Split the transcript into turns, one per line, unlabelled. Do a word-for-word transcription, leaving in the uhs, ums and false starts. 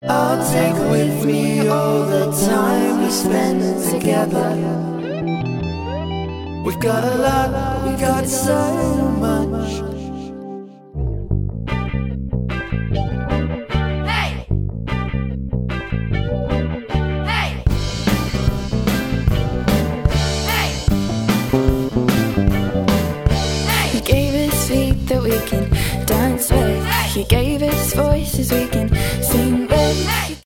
I'll take with me all the time we spend together. We've got a lot, we got so much. Hey! Hey! Hey! Hey!
He gave us feet that we can dance with. He gave us voices we can